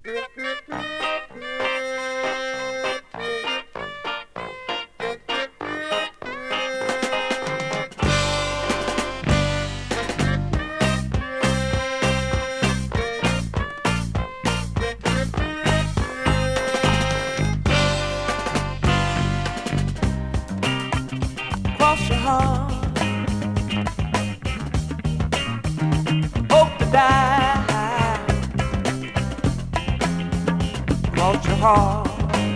Cross your heart, hope to die. Cross your heart,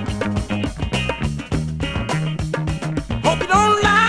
hope you don't lie.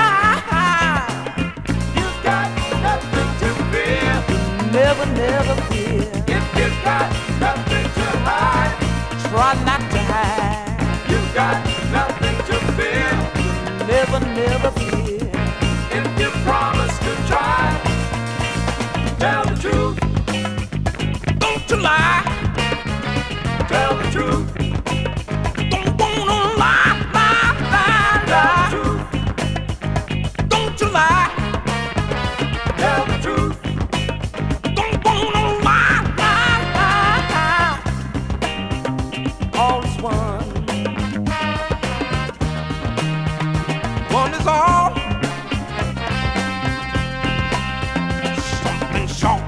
You got nothing to fear. Never, never fear. If you got nothing to hide, try not to hide. You got nothing to fear. Never, never fear. If you promise to try, tell the truth. Don't you lie. Tell the truth. Don't wanna lie, lie, lie, lie. Tell the truth. Don't you lie. Tell the truth. Don't wanna lie, lie, lie, lie. All is one. One is all. Something short.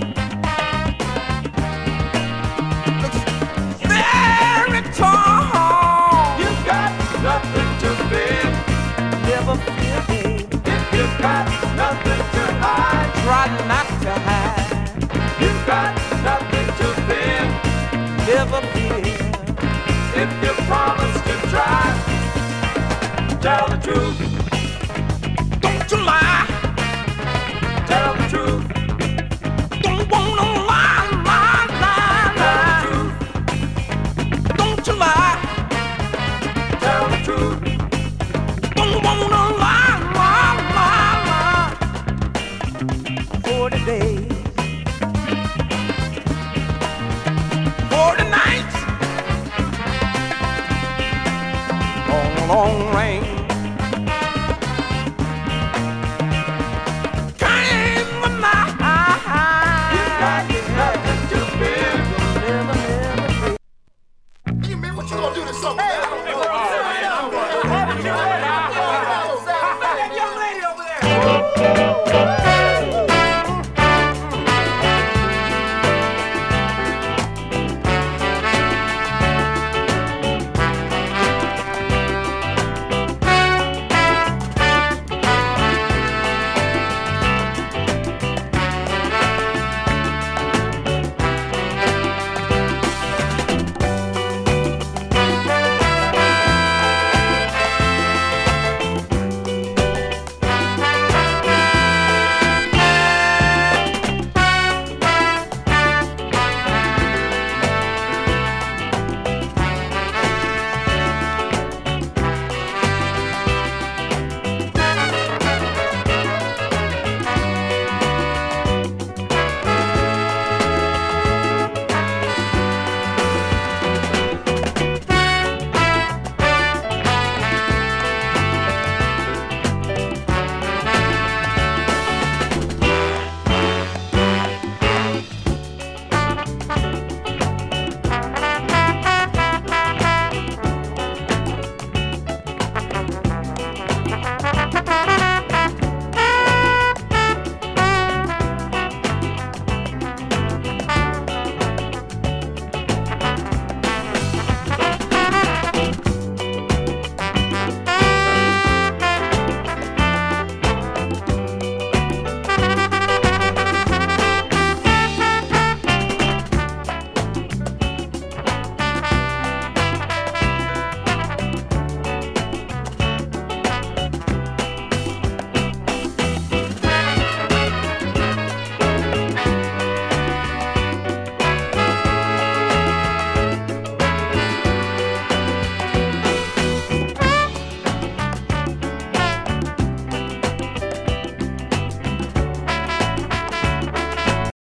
Looks very tall. You got nothing to fear. Never fear, baby. If you got nothing to hide, try not to hide. You got nothing to fear. Never fear. If you promise to try, tell the truth. Don't you lie. Tell the truth. Don't wanna lie, lie, lie, lie. Tell the truth. Don't you lie. Tell the truth. Don't wanna lie, lie, lie, lie. 40 days, 40 nights, long, long rain.